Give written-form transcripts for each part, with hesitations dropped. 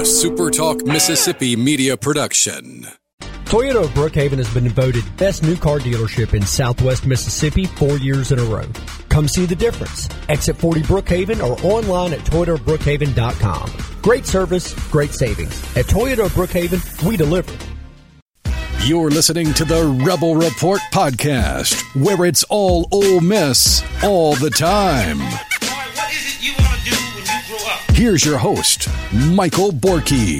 SuperTalk Mississippi media production. Toyota of Brookhaven has been voted best new car dealership in Southwest Mississippi 4 years in a row. Come see the difference. Exit 40 Brookhaven or online at ToyotaBrookhaven.com. Great service, great savings. At Toyota of Brookhaven, we deliver. You're listening to the Rebel Report podcast, where it's all Ole Miss all the time. What is it you want to do when you grow up? Here's your host, Michael Borky.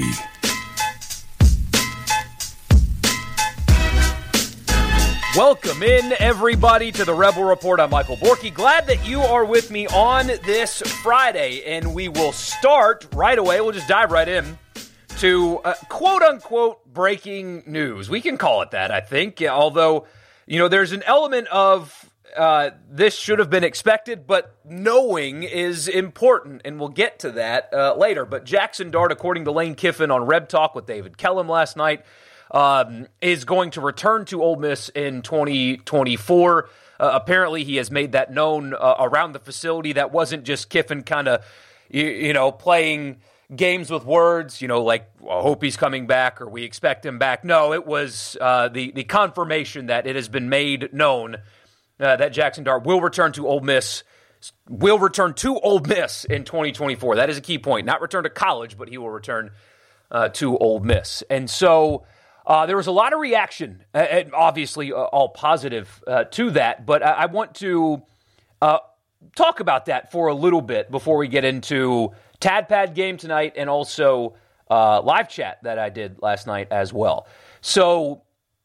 Welcome in, everybody, to the Rebel Report. I'm Michael Borky. Glad that you are with me on this Friday, and we will start right away. We'll just dive right in to quote-unquote breaking news. We can call it that, I think, although, there's an element of this should have been expected, but knowing is important, and we'll get to that later. But Jackson Dart, according to Lane Kiffin on Reb Talk with David Kellum last night, is going to return to Ole Miss in 2024. Apparently, he has made that known around the facility. That wasn't just Kiffin kind of, playing games with words, like, I hope he's coming back or we expect him back. No, it was the confirmation that it has been made known that Jackson Dart will return to Ole Miss. Will return to Ole Miss in 2024. That is a key point. Not return to college, but he will return to Ole Miss. And so there was a lot of reaction, and obviously all positive to that, but I want to talk about that for a little bit before we get into TadPad game tonight and also live chat that I did last night as well. So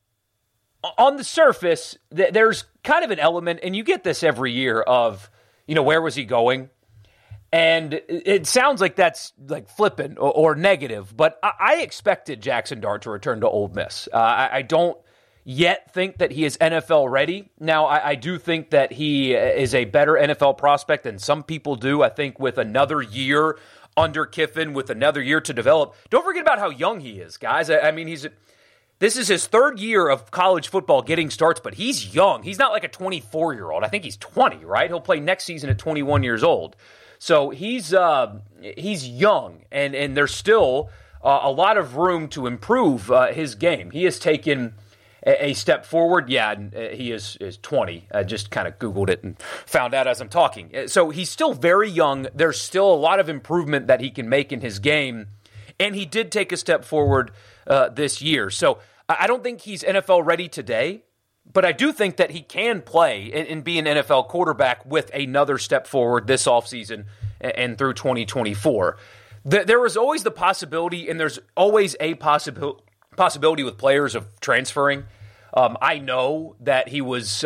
on the surface, there's kind of an element, and you get this every year, of, where was he going? And it sounds like that's like flippant or negative, but I expected Jackson Dart to return to Ole Miss. I don't yet think that he is NFL ready. Now, I do think that he is a better NFL prospect than some people do. I think with another year under Kiffin, with another year to develop. Don't forget about how young he is, guys. I mean, this is his third year of college football getting starts, but he's young. He's not like a 24-year-old. I think he's 20, right? He'll play next season at 21 years old. So he's young, and there's still a lot of room to improve his game. He has taken a step forward. Yeah, and he is 20. I just kind of Googled it and found out as I'm talking. So he's still very young. There's still a lot of improvement that he can make in his game, and he did take a step forward this year. So I don't think he's NFL ready today, but I do think that he can play and be an NFL quarterback with another step forward this offseason and through 2024. There was always the possibility, and there's always a possibility with players of transferring. I know that he was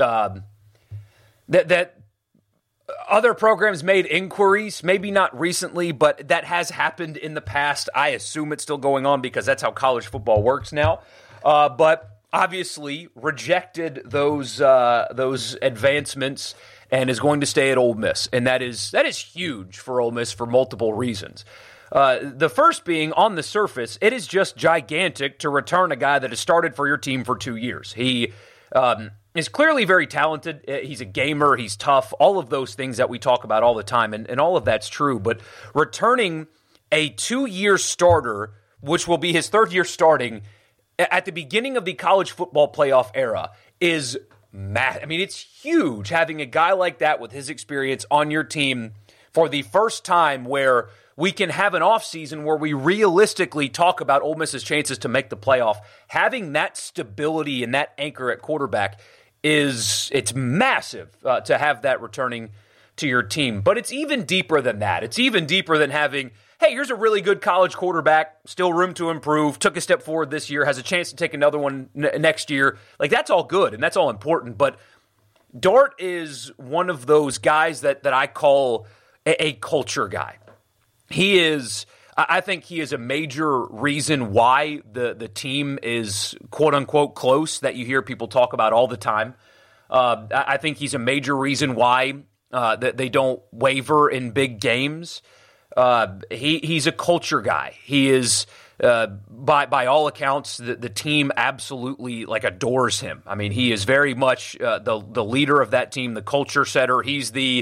that other programs made inquiries, maybe not recently, but that has happened in the past. I assume it's still going on because that's how college football works now. But obviously rejected those advancements and is going to stay at Ole Miss. And that is huge for Ole Miss for multiple reasons. The first being, on the surface, it is just gigantic to return a guy that has started for your team for 2 years. He is clearly very talented. He's a gamer. He's tough. All of those things that we talk about all the time, and all of that's true. But returning a 2-year starter, which will be his third year starting, at the beginning of the college football playoff era is massive. I mean, it's huge having a guy like that with his experience on your team for the first time, where we can have an offseason where we realistically talk about Ole Miss's chances to make the playoff. Having that stability and that anchor at quarterback it's massive to have that returning to your team. But it's even deeper than that. It's even deeper than having, hey, here's a really good college quarterback, still room to improve, took a step forward this year, has a chance to take another one next year. Like, that's all good, and that's all important. But Dart is one of those guys that I call a culture guy. He is, I think he is a major reason why the team is quote-unquote close, that you hear people talk about all the time. I think he's a major reason why that they don't waver in big games. He's a culture guy. He is, by all accounts, the team absolutely adores him. I mean, he is very much the leader of that team, the culture setter. He's the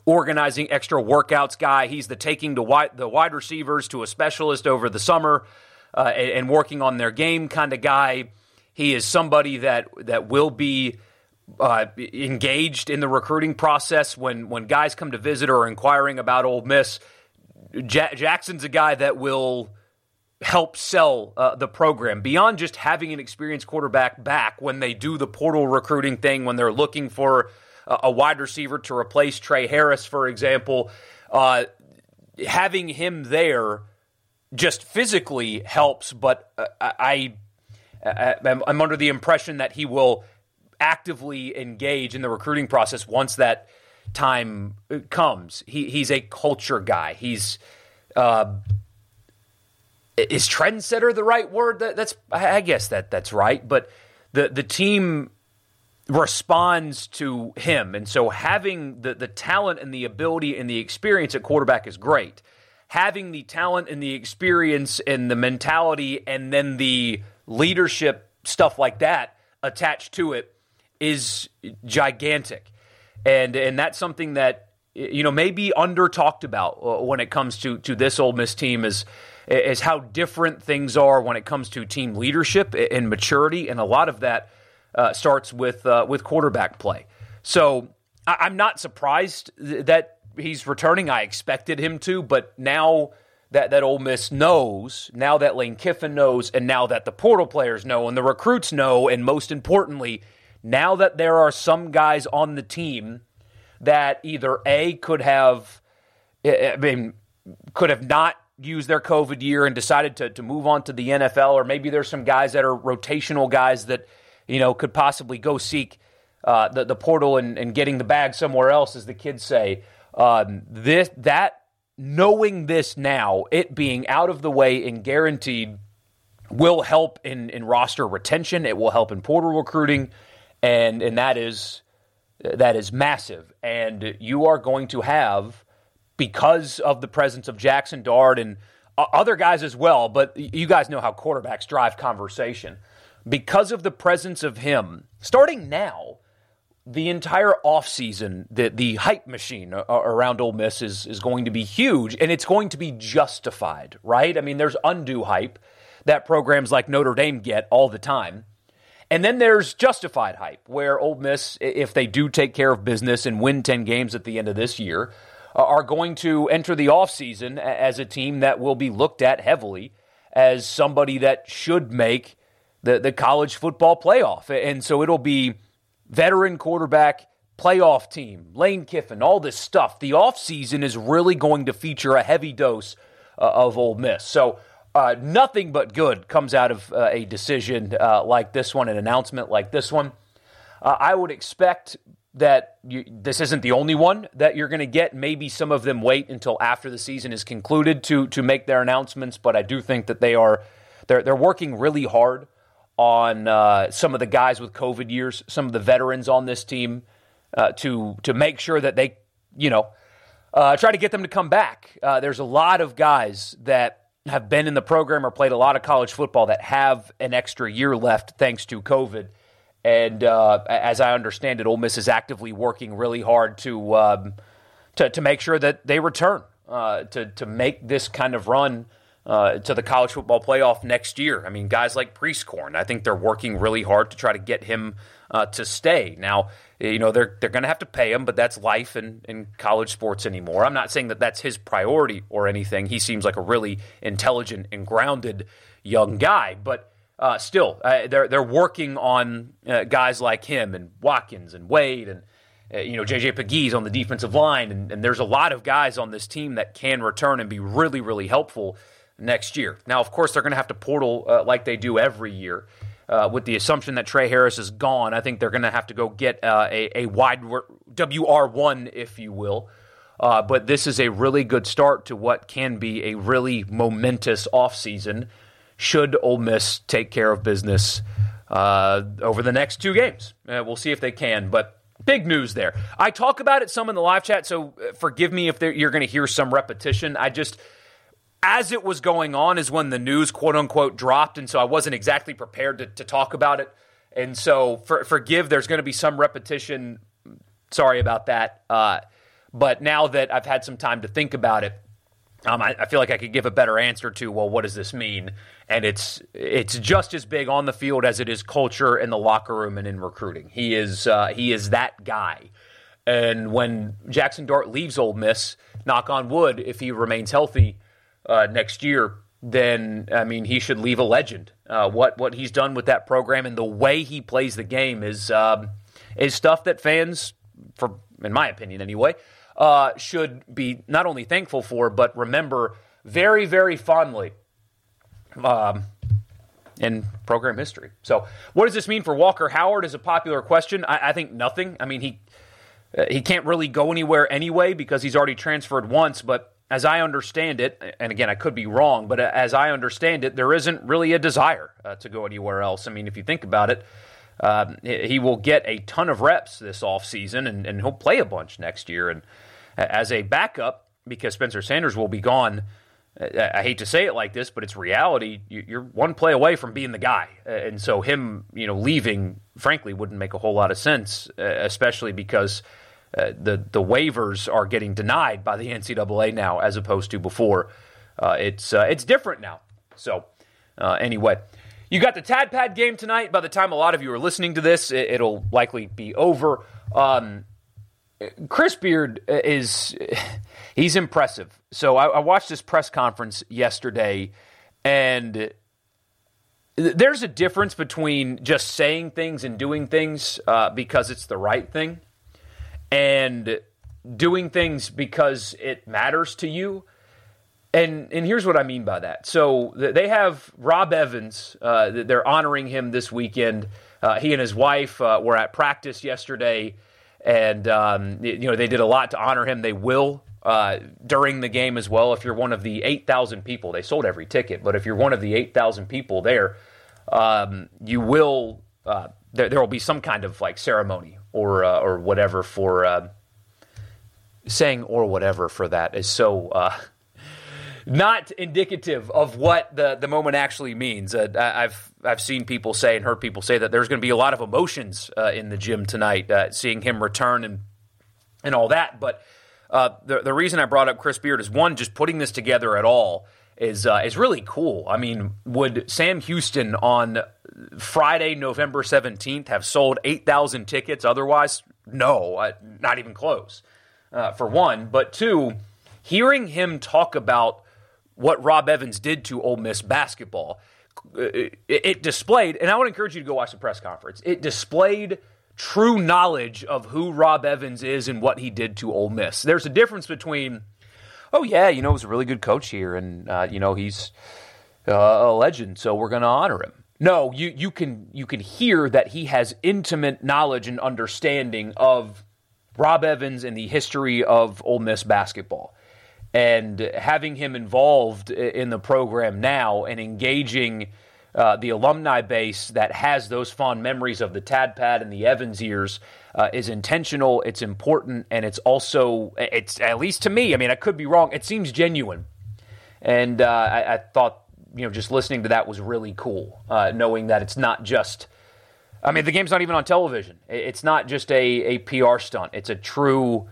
organizing extra workouts guy. He's the taking the wide receivers to a specialist over the summer and working on their game kind of guy. He is somebody that will be engaged in the recruiting process when guys come to visit or inquiring about Ole Miss. Jackson's a guy that will help sell the program beyond just having an experienced quarterback back when they do the portal recruiting thing, when they're looking for a wide receiver to replace Trey Harris, for example. Having him there just physically helps, but I'm under the impression that he will actively engage in the recruiting process once that time comes. He's a culture guy. Is trendsetter the right word? I guess that's right. But the team responds to him, and so having the talent and the ability and the experience at quarterback is great. Having the talent and the experience and the mentality and then the leadership stuff like that attached to it is gigantic. And that's something that, may be under talked about when it comes to this Ole Miss team is how different things are when it comes to team leadership and maturity. And a lot of that starts with quarterback play. So I'm not surprised that he's returning. I expected him to, but now that Ole Miss knows, now that Lane Kiffin knows, and now that the portal players know and the recruits know, and most importantly, now that there are some guys on the team that either A, could have not used their COVID year and decided to move on to the NFL, or maybe there's some guys that are rotational guys that, could possibly go seek the portal and getting the bag somewhere else, as the kids say. Knowing this now, it being out of the way and guaranteed, will help in roster retention. It will help in portal recruiting, and that is massive. And you are going to have, because of the presence of Jackson Dart and other guys as well, but you guys know how quarterbacks drive conversation. Because of the presence of him, starting now, the entire offseason, the hype machine around Ole Miss is going to be huge, and it's going to be justified, right? I mean, there's undue hype that programs like Notre Dame get all the time. And then there's justified hype, where Ole Miss, if they do take care of business and win 10 games at the end of this year, are going to enter the offseason as a team that will be looked at heavily as somebody that should make the college football playoff. And so it'll be veteran quarterback, playoff team, Lane Kiffin, all this stuff. The offseason is really going to feature a heavy dose of Ole Miss. So nothing but good comes out of a decision like this one, an announcement like this one. I would expect that this isn't the only one that you're going to get. Maybe some of them wait until after the season is concluded to make their announcements, but I do think that they're working really hard on some of the guys with COVID years, some of the veterans on this team, to make sure that they, try to get them to come back. There's a lot of guys that have been in the program or played a lot of college football that have an extra year left thanks to COVID. And as I understand it, Ole Miss is actively working really hard to make sure that they return to make this kind of run to the college football playoff next year. I mean, guys like Prieskorn, I think they're working really hard to try to get him to stay. Now, they're going to have to pay him, but that's life in college sports anymore. I'm not saying that that's his priority or anything. He seems like a really intelligent and grounded young guy, but still, they're working on guys like him and Watkins and Wade and J.J. Pegues on the defensive line, and there's a lot of guys on this team that can return and be really, really helpful next year. Now, of course, they're going to have to portal like they do every year. With the assumption that Trey Harris is gone, I think they're going to have to go get a wide WR1, if you will. But this is a really good start to what can be a really momentous offseason should Ole Miss take care of business over the next 2 games. We'll see if they can, but big news there. I talk about it some in the live chat, so forgive me if you're going to hear some repetition. As it was going on is when the news, quote-unquote, dropped, and so I wasn't exactly prepared to talk about it. And so forgive, there's going to be some repetition. Sorry about that. But now that I've had some time to think about it, I feel like I could give a better answer to, well, what does this mean? And it's just as big on the field as it is culture in the locker room and in recruiting. He is that guy. And when Jackson Dart leaves Ole Miss, knock on wood, if he remains healthy next year, then, I mean, he should leave a legend. What he's done with that program and the way he plays the game is stuff that fans, in my opinion anyway, should be not only thankful for, but remember very, very fondly in program history. So what does this mean for Walker Howard is a popular question. I think nothing. I mean, he can't really go anywhere anyway because he's already transferred once, but as I understand it, and again, I could be wrong, but as I understand it, there isn't really a desire to go anywhere else. I mean, if you think about it, he will get a ton of reps this offseason, and he'll play a bunch next year. And as a backup, because Spencer Sanders will be gone, I hate to say it like this, but it's reality. You're one play away from being the guy. And so him, leaving, frankly, wouldn't make a whole lot of sense, especially because the waivers are getting denied by the NCAA now as opposed to before. It's different now. So anyway, you got the TadPad game tonight. By the time a lot of you are listening to this, it'll likely be over. Chris Beard he's impressive. So I watched this press conference yesterday, and there's a difference between just saying things and doing things because it's the right thing, and doing things because it matters to you. And here's what I mean by that. So they have Rob Evans. They're honoring him this weekend. He and his wife were at practice yesterday, and they did a lot to honor him. They will during the game as well. If you're one of the 8,000 people, they sold every ticket, but if you're one of the 8,000 people there, you will. There will be some kind of like ceremony or whatever for saying or whatever for that is so. Not indicative of what the moment actually means. I've seen people say and heard people say that there's going to be a lot of emotions in the gym tonight, seeing him return and all that. But the reason I brought up Chris Beard is, one, just putting this together at all is really cool. I mean, would Sam Houston on Friday, November 17th, have sold 8,000 tickets otherwise? No, not even close, for one. But two, hearing him talk about what Rob Evans did to Ole Miss basketball, it displayed, and I would encourage you to go watch the press conference, it displayed true knowledge of who Rob Evans is and what he did to Ole Miss. There's a difference between, oh yeah, he was a really good coach here, and he's a legend, so we're going to honor him. No, you can hear that he has intimate knowledge and understanding of Rob Evans and the history of Ole Miss basketball. And having him involved in the program now and engaging the alumni base that has those fond memories of the TadPad and the Evans years is intentional, it's important, and it's also, it's at least to me, I mean, I could be wrong, it seems genuine. And I thought, just listening to that was really cool, knowing that it's not just, I mean, the game's not even on television. It's not just a PR stunt. It's a true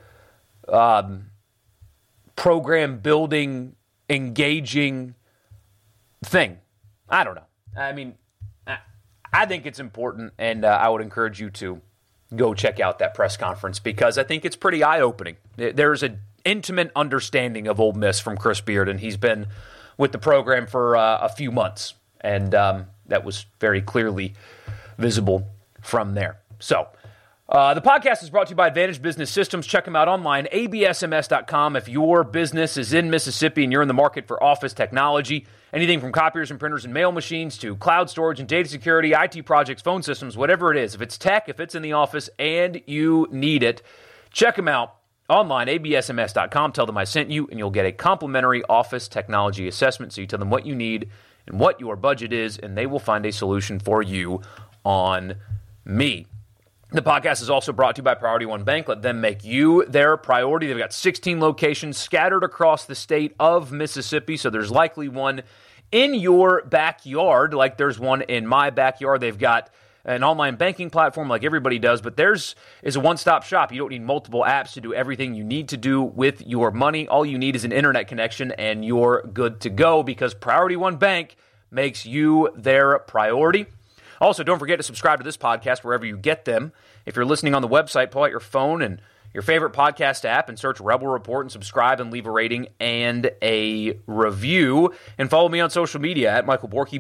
program building, engaging thing. I don't know. I mean, I think it's important, and I would encourage you to go check out that press conference because I think it's pretty eye-opening. There's an intimate understanding of Ole Miss from Chris Beard, and he's been with the program for a few months, and that was very clearly visible from there. So, the podcast is brought to you by Advantage Business Systems. Check them out online, absms.com. If your business is in Mississippi and you're in the market for office technology, anything from copiers and printers and mail machines to cloud storage and data security, IT projects, phone systems, whatever it is, if it's tech, if it's in the office, and you need it, check them out online, absms.com. Tell them I sent you, and you'll get a complimentary office technology assessment. So you tell them what you need and what your budget is, and they will find a solution for you on me. The podcast is also brought to you by Priority One Bank. Let them make you their priority. They've got 16 locations scattered across the state of Mississippi, so there's likely one in your backyard, like there's one in my backyard. They've got an online banking platform like everybody does, but theirs is a one-stop shop. You don't need multiple apps to do everything you need to do with your money. All you need is an internet connection, and you're good to go because Priority One Bank makes you their priority. Also, don't forget to subscribe to this podcast wherever you get them. If you're listening on the website, pull out your phone and your favorite podcast app and search Rebel Report and subscribe and leave a rating and a review. And follow me on social media at Michael Borkey,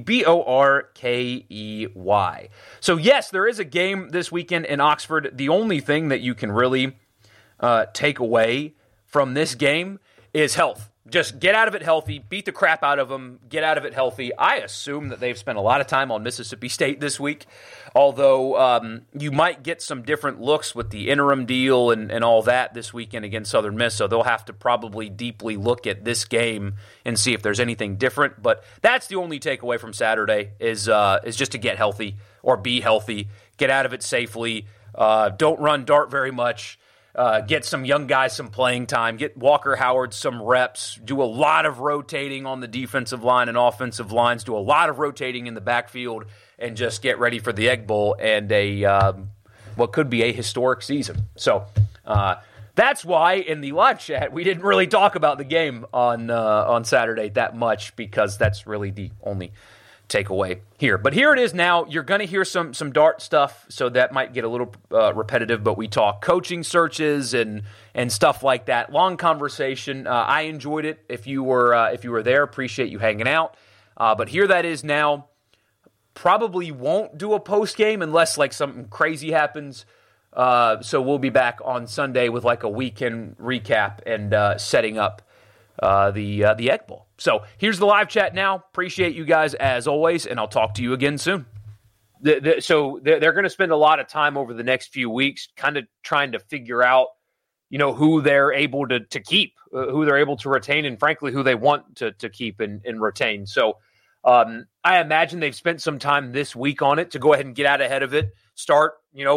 Borkey. So yes, there is a game this weekend in Oxford. The only thing that you can really take away from this game is health. Just get out of it healthy, beat the crap out of them, get out of it healthy. I assume that they've spent a lot of time on Mississippi State this week, although you might get some different looks with the interim deal and all that this weekend against Southern Miss, so they'll have to probably deeply look at this game and see if there's anything different. But that's the only takeaway from Saturday is just to get healthy or be healthy, get out of it safely, don't run dart very much. Get some young guys some playing time, get Walker Howard some reps, do a lot of rotating on the defensive line and offensive lines, do a lot of rotating in the backfield, and just get ready for the Egg Bowl and what could be a historic season. So that's why in the live chat we didn't really talk about the game on Saturday that much because that's really the only takeaway here. But here it is now. You're going to hear some Dart stuff, so that might get a little repetitive, but we talk coaching searches and stuff like that. Long conversation. I enjoyed it. If you were there, appreciate you hanging out. But here that is now. Probably won't do a post game unless like something crazy happens. So we'll be back on Sunday with like a weekend recap and setting up the Egg Bowl. So here's the live chat now. Appreciate you guys as always, and I'll talk to you again soon. So they're going to spend a lot of time over the next few weeks kind of trying to figure out, who they're able to keep, who they're able to retain, and frankly, who they want to keep and retain. So I imagine they've spent some time this week on it to go ahead and get out ahead of it, start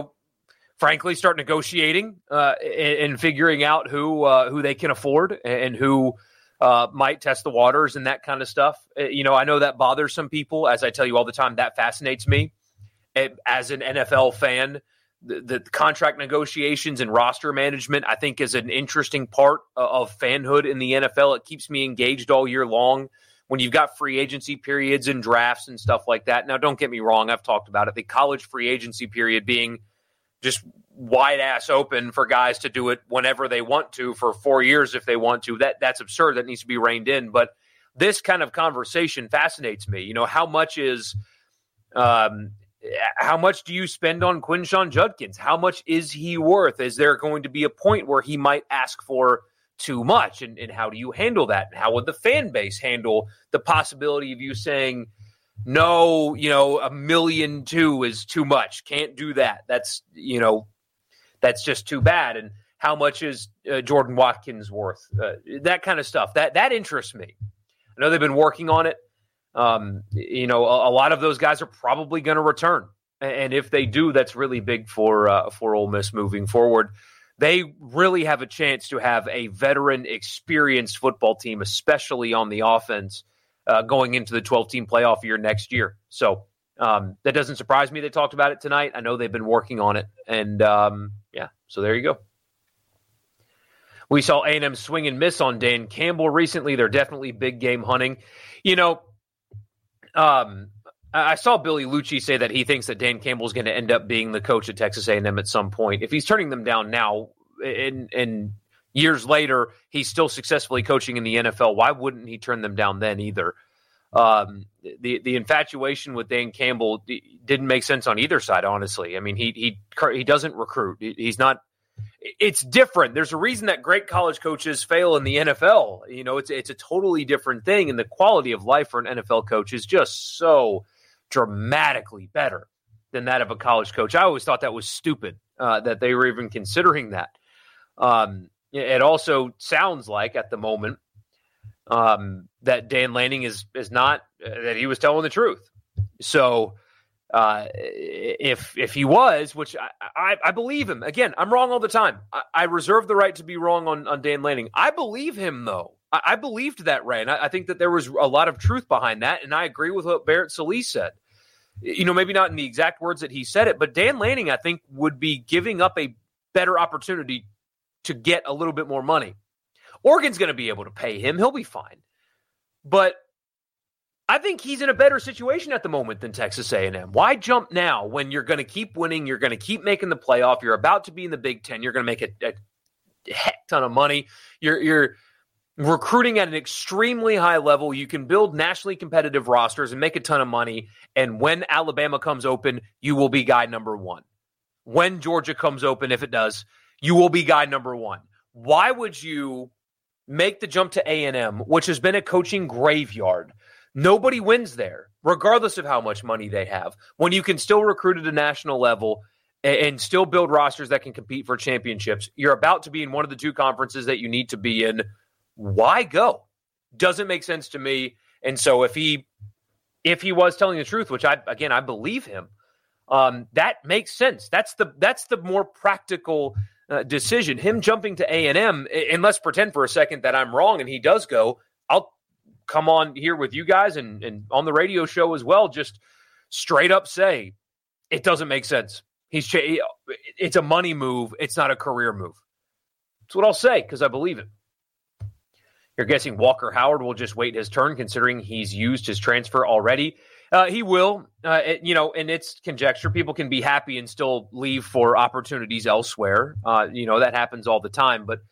negotiating and figuring out who they can afford and who might test the waters and that kind of stuff. I know that bothers some people. As I tell you all the time, that fascinates me. As an NFL fan, the contract negotiations and roster management, I think, is an interesting part of fanhood in the NFL. It keeps me engaged all year long when you've got free agency periods and drafts and stuff like that. Now, don't get me wrong. I've talked about it. The college free agency period being just wide ass open for guys to do it whenever they want to for 4 years if they want to. That's absurd. That needs to be reined in. But this kind of conversation fascinates me. How much do you spend on Quinshon Judkins? How much is he worth? Is there going to be a point where he might ask for too much? And how do you handle that? And how would the fan base handle the possibility of you saying, no, $1.2 million is too much. Can't do that. That's just ttoo bad. And how much is Jordan Watkins worth? That kind of stuff. That interests me. I know they've been working on it. A lot of those guys are probably going to return. And if they do, that's really big for Ole Miss moving forward. They really have a chance to have a veteran, experienced football team, especially on the offense, going into the 12-team playoff year next year. So that doesn't surprise me. They talked about it tonight. I know they've been working on it. And, so there you go. We saw A&M swing and miss on Dan Campbell recently. They're definitely big game hunting. I saw Billy Lucci say that he thinks that Dan Campbell is going to end up being the coach at Texas A&M at some point. If he's turning them down now and years later he's still successfully coaching in the NFL, why wouldn't he turn them down then either? The infatuation with Dan Campbell didn't make sense on either side, honestly. I mean, he doesn't recruit. He's not. It's different. There's a reason that great college coaches fail in the NFL. It's a totally different thing, and the quality of life for an NFL coach is just so dramatically better than that of a college coach. I always thought that was stupid that they were even considering that. It also sounds like at the moment that Dan Lanning is not that he was telling the truth. So if he was, which I believe him, again, I'm wrong all the time. I reserve the right to be wrong on Dan Lanning. I believe him though. I believed that, Ray, and I think that there was a lot of truth behind that, and I agree with what Barrett Sallee said. maybe not in the exact words that he said it, but Dan Lanning, I think, would be giving up a better opportunity to get a little bit more money. Oregon's going to be able to pay him. He'll be fine. But I think he's in a better situation at the moment than Texas A&M. Why jump now when you're going to keep winning, you're going to keep making the playoff, you're about to be in the Big Ten, you're going to make a heck ton of money, you're recruiting at an extremely high level, you can build nationally competitive rosters and make a ton of money, and when Alabama comes open, you will be guy number one. When Georgia comes open, if it does, you will be guy number one. Why would you make the jump to A&M, which has been a coaching graveyard? Nobody wins there, regardless of how much money they have, when you can still recruit at a national level and still build rosters that can compete for championships. You're about to be in one of the two conferences that you need to be in. Why go? Doesn't make sense to me. And so if he was telling the truth, which I believe him, that makes sense. That's the more practical decision. Him jumping to A&M, and let's pretend for a second that I'm wrong and he does go, I'll come on here with you guys and on the radio show as well, just straight up say it doesn't make sense. It's a money move. It's not a career move. That's what I'll say because I believe it. You're guessing Walker Howard will just wait his turn considering he's used his transfer already. He will, and it's conjecture. People can be happy and still leave for opportunities elsewhere. That happens all the time, but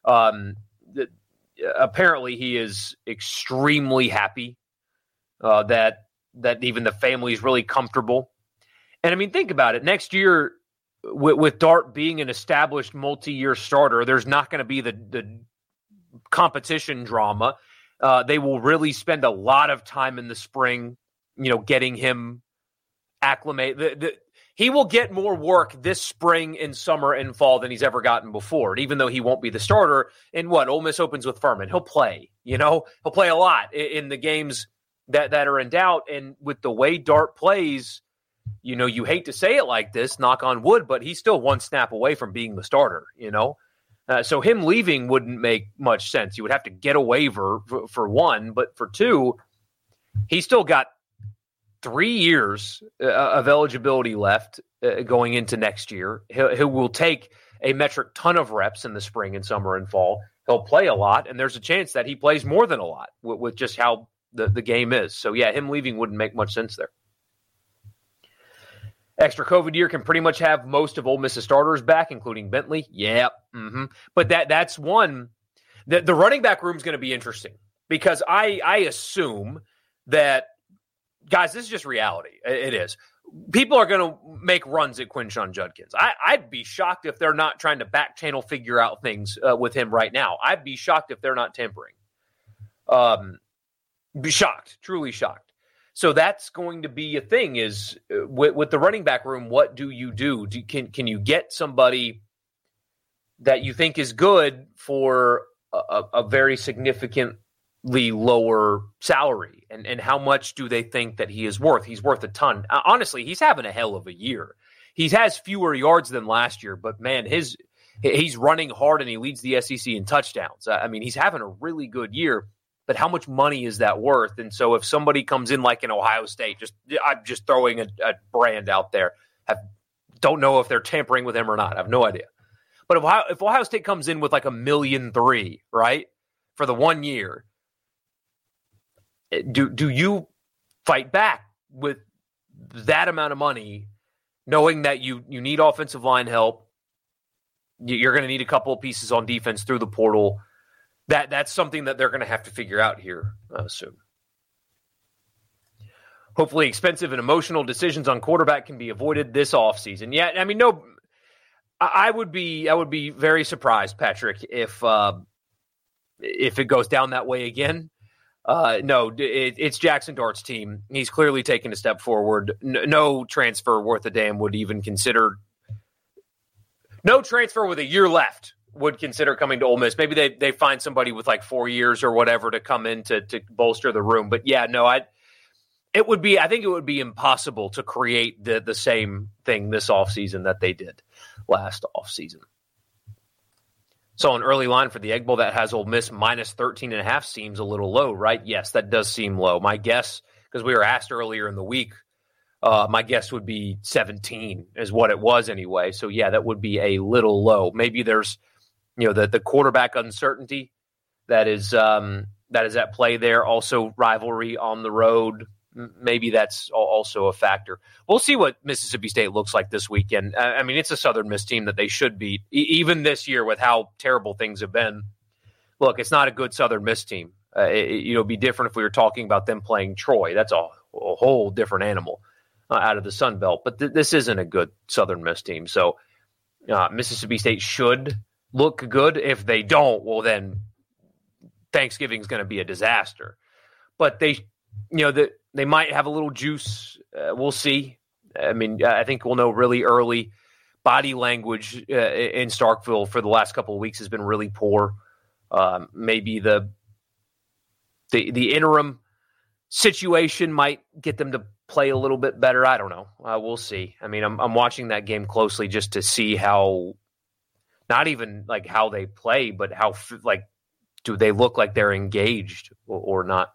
apparently he is extremely happy that even the family is really comfortable. And I mean, think about it. Next year, with Dart being an established multi-year starter, there's not going to be the competition drama. They will really spend a lot of time in the spring, getting him acclimated. He will get more work this spring and summer and fall than he's ever gotten before. And even though he won't be the starter in Ole Miss opens with Furman, he'll play, he'll play a lot in the games that are in doubt. And with the way Dart plays, you hate to say it like this, knock on wood, but he's still one snap away from being the starter, So him leaving wouldn't make much sense. You would have to get a waiver for one, but for two, he's still got 3 years of eligibility left going into next year. He will take a metric ton of reps in the spring and summer and fall. He'll play a lot, and there's a chance that he plays more than a lot with just how the game is. So, yeah, him leaving wouldn't make much sense there. Extra COVID year can pretty much have most of Ole Miss's starters back, including Bentley. Yep. Mm-hmm. But that's one. The running back room is going to be interesting because I assume that, guys, this is just reality. It is. People are going to make runs at Quinshon Judkins. I'd be shocked if they're not trying to back channel figure out things with him right now. I'd be shocked if they're not tampering. Be shocked, truly shocked. So that's going to be a thing is with the running back room, what do you do? Can you get somebody that you think is good for a very significantly lower salary? And how much do they think that he is worth? He's worth a ton. Honestly, he's having a hell of a year. He has fewer yards than last year, but man, he's running hard and he leads the SEC in touchdowns. I mean, he's having a really good year. But how much money is that worth? And so if somebody comes in like in Ohio State, I'm just throwing a brand out there. Don't know if they're tampering with him or not. I have no idea. But if Ohio State comes in with like $1.3 million, right, for the 1 year, do you fight back with that amount of money, knowing that you need offensive line help? You're going to need a couple of pieces on defense through the portal. That's something that they're going to have to figure out here soon. Hopefully expensive and emotional decisions on quarterback can be avoided this offseason. Yeah, I mean, no, I would be very surprised, Patrick, if it goes down that way again. No, it's Jackson Dart's team. He's clearly taken a step forward. No transfer worth a damn would even consider. No transfer with a year left would consider coming to Ole Miss. Maybe they find somebody with like 4 years or whatever to come in to bolster the room. But yeah, no, I think it would be impossible to create the same thing this offseason that they did last offseason. So an early line for the Egg Bowl that has Ole Miss minus 13.5 seems a little low, right? Yes, that does seem low. My guess, because we were asked earlier in the week My guess would be 17 is what it was anyway. So, yeah, that would be a little low. Maybe there's, the quarterback uncertainty that is at play there. Also, rivalry on the road. Maybe that's also a factor. We'll see what Mississippi State looks like this weekend. I mean, it's a Southern Miss team that they should beat, even this year with how terrible things have been. Look, it's not a good Southern Miss team. It'd be different if we were talking about them playing Troy. That's a whole different animal out of the Sun Belt. But this isn't a good Southern Miss team. So Mississippi State should look good. If they don't, well, then Thanksgiving's going to be a disaster. But they might have a little juice. We'll see. I mean, I think we'll know really early. Body language in Starkville for the last couple of weeks has been really poor. Maybe the interim situation might get them to play a little bit better. I don't know. We'll see. I mean, I'm watching that game closely just to see how, not even like how they play, but how do they look like they're engaged or not.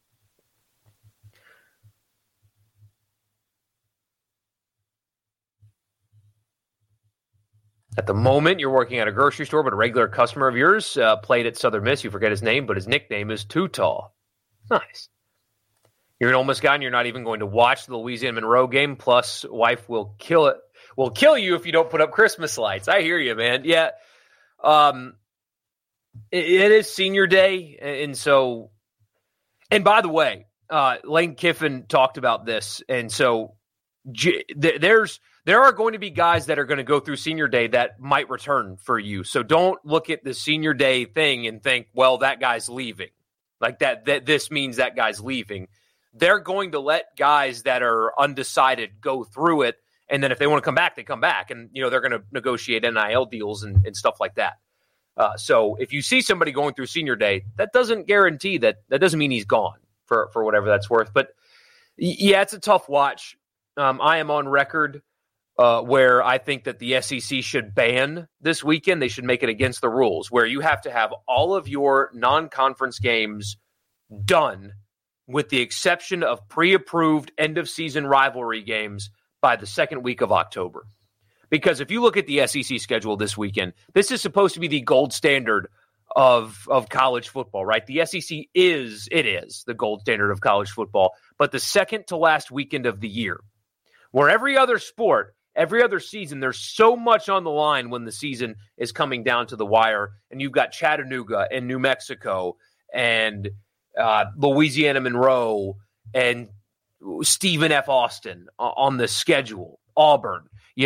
At the moment, you're working at a grocery store, but a regular customer of yours played at Southern Miss. You forget his name, but his nickname is Too Tall. Nice. You're an Ole Miss guy, and you're not even going to watch the Louisiana Monroe game. Plus, wife will kill it. Will kill you if you don't put up Christmas lights. I hear you, man. Yeah. It is senior day, and so. And by the way, Lane Kiffin talked about this, and so there are going to be guys that are going to go through senior day that might return for you. So don't look at the senior day thing and think, well, that guy's leaving. Like that this means that guy's leaving. They're going to let guys that are undecided go through it. And then if they want to come back, they come back. And, they're going to negotiate NIL deals and stuff like that. So if you see somebody going through senior day, that doesn't guarantee that doesn't mean he's gone for whatever that's worth. But, yeah, it's a tough watch. I am on record where I think that the SEC should ban this weekend. They should make it against the rules, where you have to have all of your non-conference games done with the exception of pre-approved end-of-season rivalry games by the second week of October. Because if you look at the SEC schedule this weekend, this is supposed to be the gold standard of college football, right? The SEC is the gold standard of college football, but the second to last weekend of the year, where every other sport, every other season, there's so much on the line when the season is coming down to the wire, and you've got Chattanooga and New Mexico and Louisiana Monroe and Stephen F. Austin on the schedule, Auburn.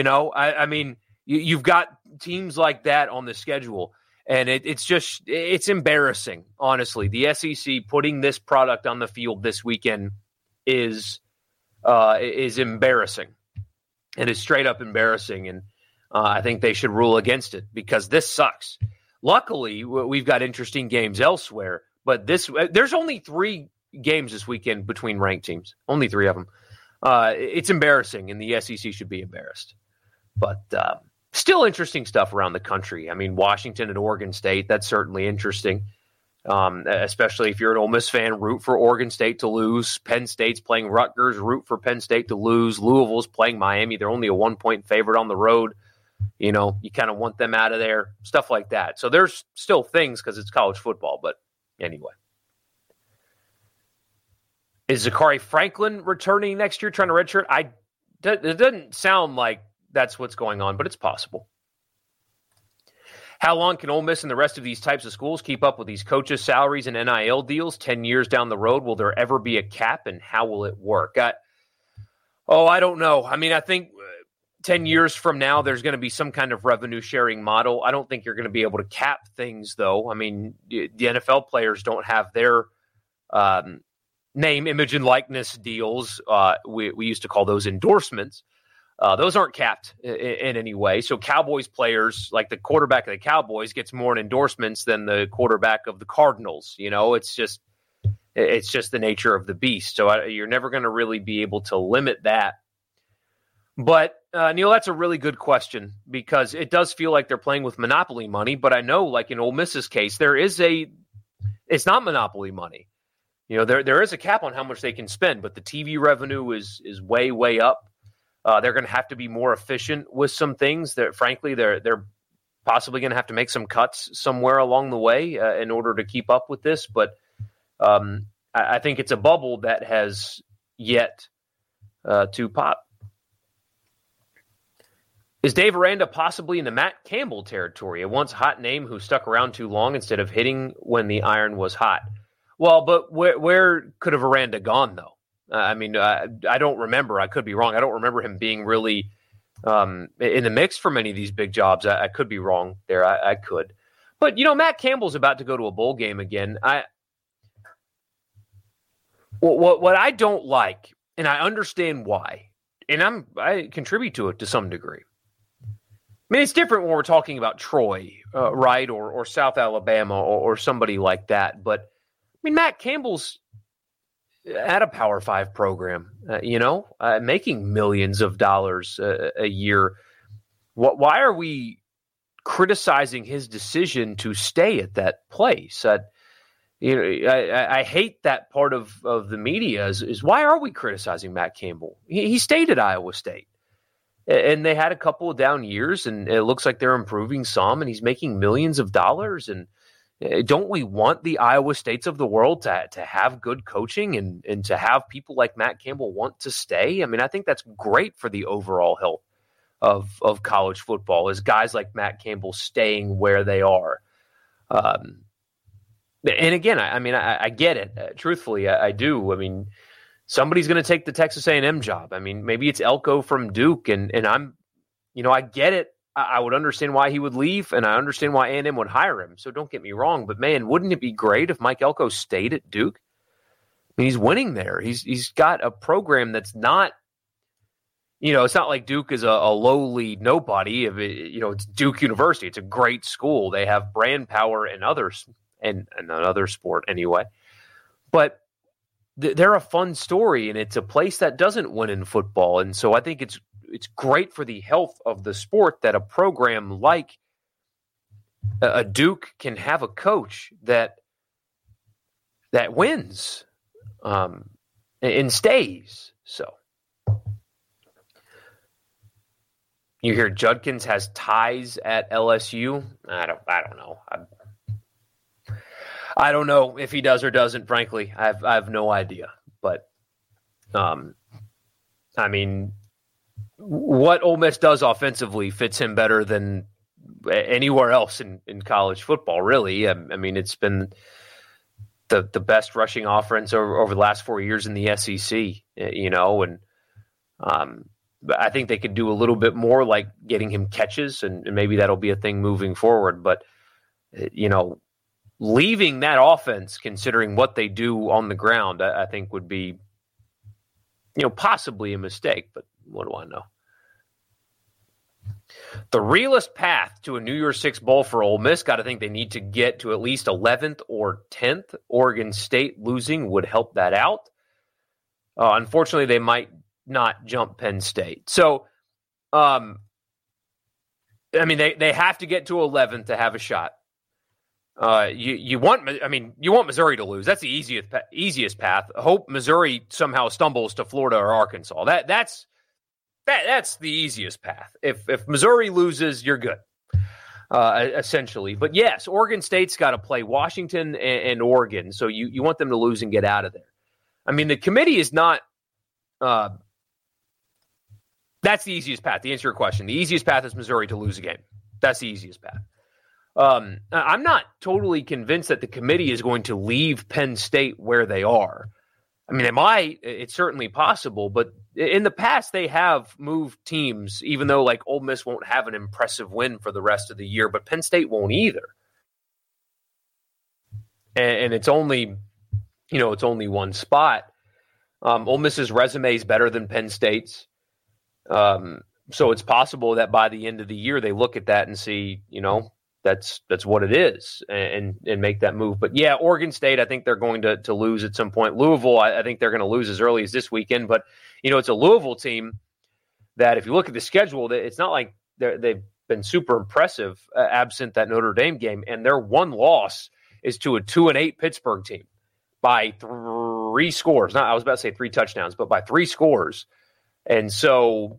I mean, you've got teams like that on the schedule, and it's embarrassing, honestly. The SEC putting this product on the field this weekend is embarrassing. It is straight up embarrassing, and I think they should rule against it because this sucks. Luckily, we've got interesting games elsewhere, but there's only 3 games this weekend between ranked teams. Only 3 of them. It's embarrassing, and the SEC should be embarrassed. But still interesting stuff around the country. I mean, Washington and Oregon State, that's certainly interesting. Especially if you're an Ole Miss fan, root for Oregon State to lose. Penn State's playing Rutgers, root for Penn State to lose. Louisville's playing Miami. They're only a 1-point favorite on the road. You kind of want them out of there, stuff like that. So there's still things because it's college football. But anyway. Is Zachary Franklin returning next year, trying to redshirt? It doesn't sound like that's what's going on, but it's possible. How long can Ole Miss and the rest of these types of schools keep up with these coaches' salaries and NIL deals? 10 years down the road, will there ever be a cap, and how will it work? I don't know. I mean, I think 10 years from now, there's going to be some kind of revenue-sharing model. I don't think you're going to be able to cap things, though. I mean, the NFL players don't have their name, image, and likeness deals. We used to call those endorsements. Those aren't capped in any way. So Cowboys players, like the quarterback of the Cowboys, gets more in endorsements than the quarterback of the Cardinals. It's just the nature of the beast. So you're never going to really be able to limit that. But, Neil, that's a really good question because it does feel like they're playing with monopoly money. But I know, like in Ole Miss's case, it's not monopoly money. there is a cap on how much they can spend, but the TV revenue is way, way up. They're going to have to be more efficient with some things. Frankly, they're possibly going to have to make some cuts somewhere along the way in order to keep up with this. But I think it's a bubble that has yet to pop. Is Dave Aranda possibly in the Matt Campbell territory, a once hot name who stuck around too long instead of hitting when the iron was hot? Well, but where could have Aranda gone, though? I don't remember. I could be wrong. I don't remember him being really in the mix for many of these big jobs. I could be wrong there. I could. But, Matt Campbell's about to go to a bowl game again. What I don't like, and I understand why, and I contribute to it to some degree. I mean, it's different when we're talking about Troy, right, or South Alabama or somebody like that. But, I mean, Matt Campbell's at a Power 5 program, making millions of dollars a year. Why are we criticizing his decision to stay at that place? I hate that part of the media is why are we criticizing Matt Campbell? He stayed at Iowa State. And they had a couple of down years, and it looks like they're improving some, and he's making millions of dollars. And don't we want the Iowa States of the world to have good coaching and to have people like Matt Campbell want to stay? I mean, I think that's great for the overall health of college football, is guys like Matt Campbell staying where they are. And again, I get it. Truthfully, I do. I mean, somebody's going to take the Texas A&M job. I mean, maybe it's Elko from Duke, and I get it. I would understand why he would leave, and I understand why A&M would hire him. So don't get me wrong, but man, wouldn't it be great if Mike Elko stayed at Duke? I mean, he's winning there. He's got a program that's not, it's not like Duke is a lowly nobody. It's Duke University. It's a great school. They have brand power and others, and another sport anyway. But they're a fun story, and it's a place that doesn't win in football. And so I think it's great for the health of the sport that a program like a Duke can have a coach that wins and stays. So you hear Judkins has ties at LSU. I don't know. I don't know if he does or doesn't, frankly. I have no idea. But, what Ole Miss does offensively fits him better than anywhere else in college football, really. I mean, it's been the best rushing offense over the last 4 years in the SEC, and I think they could do a little bit more, like getting him catches, and maybe that'll be a thing moving forward. But, leaving that offense, considering what they do on the ground, I think would be, possibly a mistake, but what do I know? The realest path to a New Year's Six bowl for Ole Miss, got to think they need to get to at least 11th or 10th. Oregon State losing would help that out. Unfortunately, they might not jump Penn State. So, they have to get to 11th to have a shot. You want Missouri to lose. That's the easiest path. Hope Missouri somehow stumbles to Florida or Arkansas. That's the easiest path. If Missouri loses, you're good, essentially. But yes, Oregon State's got to play Washington and Oregon, so you want them to lose and get out of there. I mean, the committee is not. That's the easiest path. To answer your question, the easiest path is Missouri to lose a game. That's the easiest path. I'm not totally convinced that the committee is going to leave Penn State where they are. I mean, they might. It's certainly possible, but in the past they have moved teams, even though like Ole Miss won't have an impressive win for the rest of the year, but Penn State won't either. And it's only, it's only one spot. Ole Miss's resume is better than Penn State's. So it's possible that by the end of the year they look at that and see, that's what it is and make that move. But yeah, Oregon State, I think they're going to lose at some point. Louisville, I think they're going to lose as early as this weekend. But, it's a Louisville team that if you look at the schedule, it's not like they've been super impressive absent that Notre Dame game. And their one loss is to a 2-8 Pittsburgh team. by 3 scores. I was about to say 3 touchdowns, but by 3 scores. And so,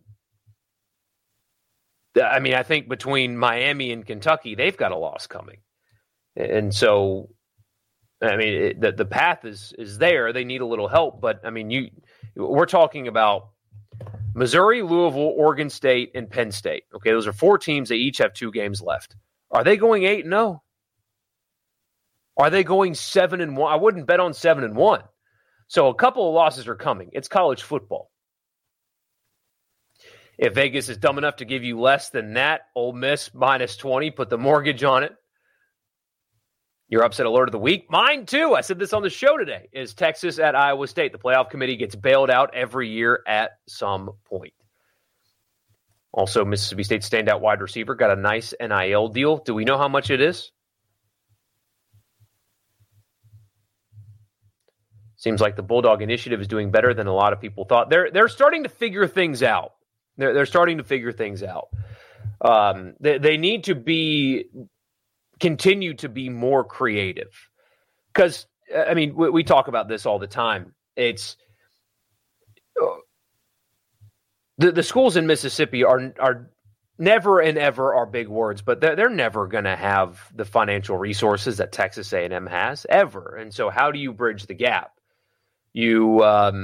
I mean, I think between Miami and Kentucky, they've got a loss coming. And so, I mean, the path is there. They need a little help. But, I mean, we're talking about Missouri, Louisville, Oregon State, and Penn State. Okay, those are 4 teams. They each have 2 games left. Are they going 8-0? Are they going 7-1? I wouldn't bet on 7-1. So a couple of losses are coming. It's college football. If Vegas is dumb enough to give you less than that, Ole Miss minus 20, put the mortgage on it. Your upset alert of the week. Mine, too. I said this on the show today, is Texas at Iowa State. The playoff committee gets bailed out every year at some point. Also, Mississippi State standout wide receiver got a nice NIL deal. Do we know how much it is? Seems like the Bulldog Initiative is doing better than a lot of people thought. They're starting to figure things out. They're starting to figure things out. They need to continue to be more creative. Because, I mean, we talk about this all the time. It's the schools in Mississippi are never and ever are big words, but they're never going to have the financial resources that Texas A&M has, ever. And so how do you bridge the gap? You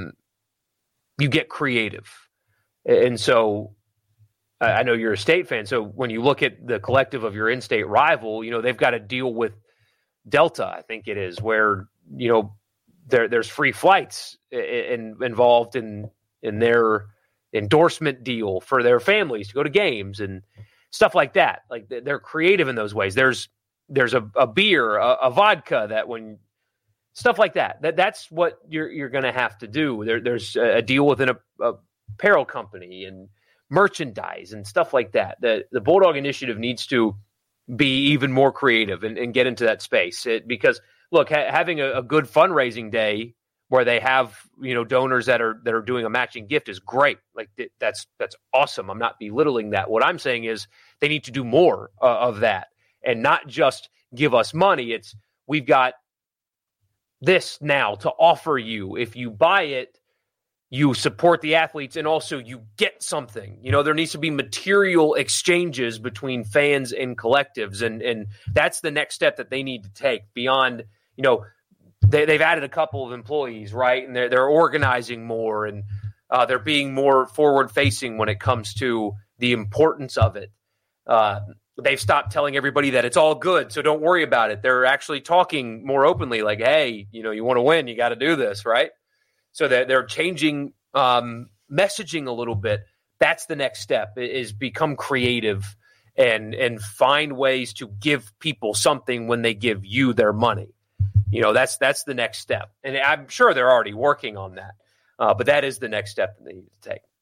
get creative. And so I know you're a State fan. So when you look at the collective of your in-state rival, you know, they've got to deal with Delta, I think it is, where, you know, there's free flights involved in their endorsement deal for their families to go to games and stuff like that. Like, they're creative in those ways. There's a beer, a vodka that when stuff like that's what you're going to have to do. There's a deal within a apparel company and merchandise and stuff like that. The Bulldog Initiative needs to be even more creative and get into that space. Because look, having a good fundraising day where they have, you know, donors that are doing a matching gift is great. Like, that's awesome. I'm not belittling that. What I'm saying is they need to do more of that and not just give us money. It's, we've got this now to offer you. If you buy it, you support the athletes, and also you get something. You know, there needs to be material exchanges between fans and collectives, and that's the next step that they need to take beyond, you know, they've added a couple of employees, right? And they're organizing more, and they're being more forward-facing when it comes to the importance of it. They've stopped telling everybody that it's all good, so don't worry about it. They're actually talking more openly, like, hey, you know, you want to win, you got to do this, right? So they're changing messaging a little bit. That's the next step, is become creative and find ways to give people something when they give you their money. You know, that's the next step. And I'm sure they're already working on that. But that is the next step that they need to take.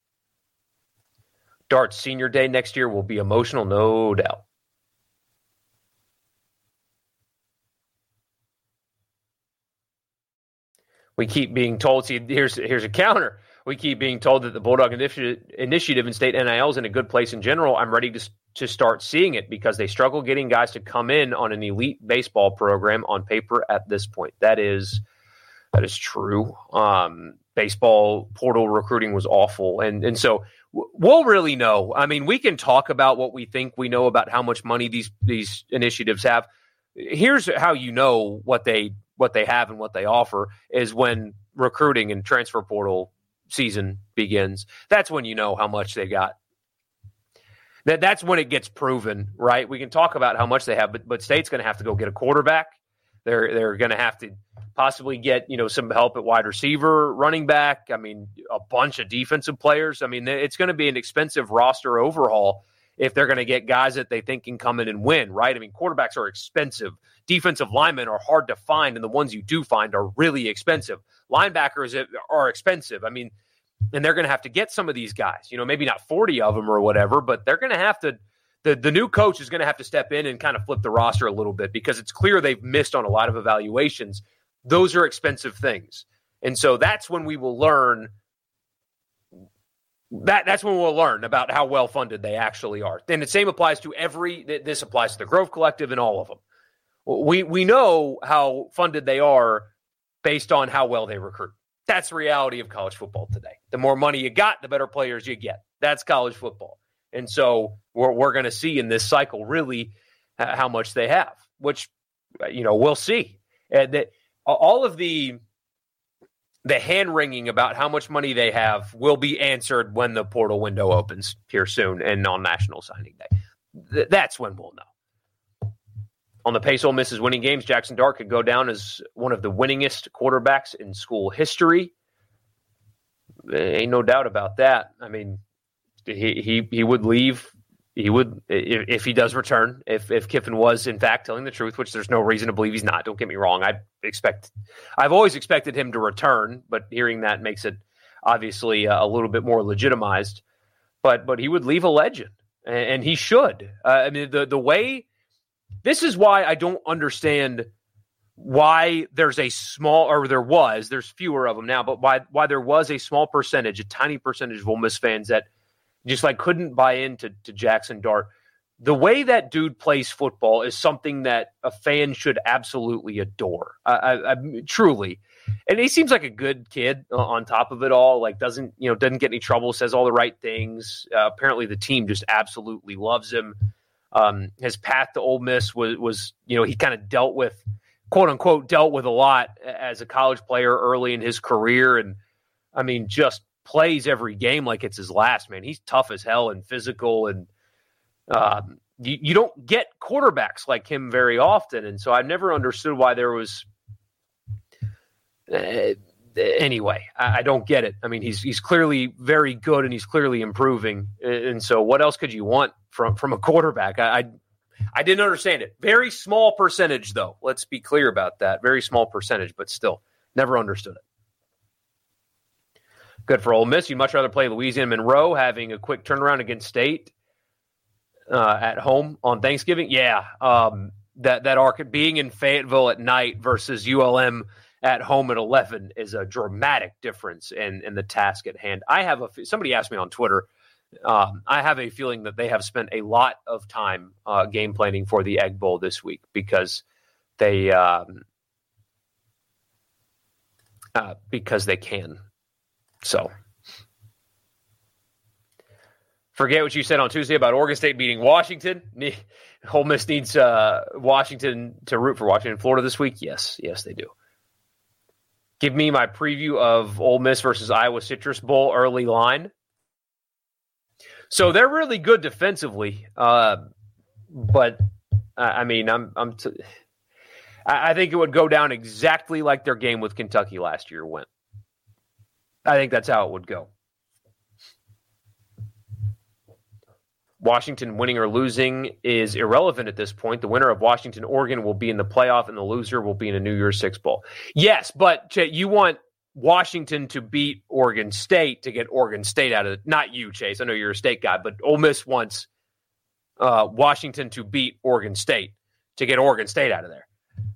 Dart's senior day next year will be emotional, no doubt. We keep being told, see, here's a counter. We keep being told that the Bulldog Initiative and state NIL is in a good place in general. I'm ready to start seeing it because they struggle getting guys to come in on an elite baseball program on paper at this point. That is true. Baseball portal recruiting was awful. And so we'll really know. I mean, we can talk about what we think we know about how much money these initiatives have. Here's how you know what they have and what they offer is when recruiting and transfer portal season begins. That's when you know how much they got. That's when it gets proven, right? We can talk about how much they have, but State's going to have to go get a quarterback. They're going to have to possibly get, you know, some help at wide receiver, running back. I mean, a bunch of defensive players. I mean, it's going to be an expensive roster overhaul if they're going to get guys that they think can come in and win, right? I mean, quarterbacks are expensive. Defensive linemen are hard to find, and the ones you do find are really expensive. Linebackers are expensive. I mean, and they're going to have to get some of these guys, you know, maybe not 40 of them or whatever, but they're going to have to, the new coach is going to have to step in and kind of flip the roster a little bit because it's clear they've missed on a lot of evaluations. Those are expensive things. And so that's when we will learn that's when we'll learn about how well funded they actually are. And the same applies to this applies to the Grove Collective and all of them. We know how funded they are based on how well they recruit. That's the reality of college football today. The more money you got, the better players you get. That's college football. And so we're going to see in this cycle really how much they have, which, we'll see. All of the hand-wringing about how much money they have will be answered when the portal window opens here soon and on National Signing Day. That's when we'll know. On the pace Ole Miss is winning games, Jackson Dart could go down as one of the winningest quarterbacks in school history. Ain't no doubt about that. I mean, he would leave. He would, if he does return, if Kiffin was in fact telling the truth, which there's no reason to believe he's not. Don't get me wrong. I've always expected him to return, but hearing that makes it obviously a little bit more legitimized. But he would leave a legend, and he should. I mean, the way. This is why I don't understand why there's there's fewer of them now, but why there was a small percentage, a tiny percentage of Ole Miss fans that just couldn't buy into Jackson Dart. The way that dude plays football is something that a fan should absolutely adore. I truly. And he seems like a good kid on top of it all, doesn't get any trouble, says all the right things. Apparently the team just absolutely loves him. His path to Ole Miss was he kind of dealt with, quote unquote, dealt with a lot as a college player early in his career. And I mean, just plays every game like it's his last, man. He's tough as hell and physical. And you don't get quarterbacks like him very often. And so I've never understood why there was, anyway, I don't get it. I mean, he's clearly very good and he's clearly improving. And so what else could you want from a quarterback? I didn't understand it. Very small percentage, though. Let's be clear about that. Very small percentage, but still, never understood it. Good for Ole Miss. You'd much rather play Louisiana Monroe having a quick turnaround against State at home on Thanksgiving? Yeah. That arc being in Fayetteville at night versus ULM at home at 11 is a dramatic difference in the task at hand. Somebody asked me on Twitter, I have a feeling that they have spent a lot of time game planning for the Egg Bowl this week because they can. So forget what you said on Tuesday about Oregon State beating Washington. Ole Miss needs Washington to root for Washington. Florida this week? Yes, they do. Give me my preview of Ole Miss versus Iowa Citrus Bowl early line. So they're really good defensively, but I mean, I think it would go down exactly like their game with Kentucky last year went. I think that's how it would go. Washington winning or losing is irrelevant at this point. The winner of Washington-Oregon will be in the playoff, and the loser will be in a New Year's Six Bowl. Yes, but you want Washington to beat Oregon State to get Oregon State out of it. Not you, Chase. I know you're a State guy, but Ole Miss wants Washington to beat Oregon State to get Oregon State out of there.